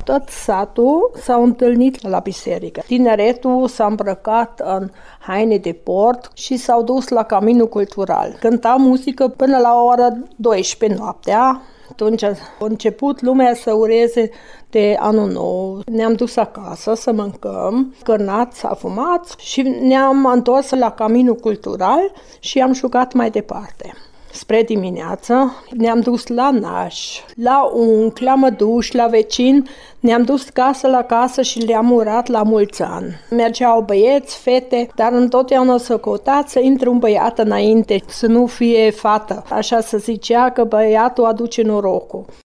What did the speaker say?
Tot satul s-a întâlnit la biserică. Tineretul s-a îmbrăcat în haine de port și s-au dus la Caminul Cultural. Cânta muzică până la ora 12 noaptea. Atunci a început lumea să ureze de anul nou. Ne-am dus acasă să mâncăm, cărnați, afumați și ne-am întors la Caminul Cultural și am jucat mai departe. Spre dimineață ne-am dus la naș, la unchi, la măduși, la vecini, ne-am dus casă la casă și le-am urat la mulți ani. Mergeau băieți, fete, dar întotdeauna să căutați să intre un băiat înainte, să nu fie fată. Așa se zicea că băiatul aduce norocul.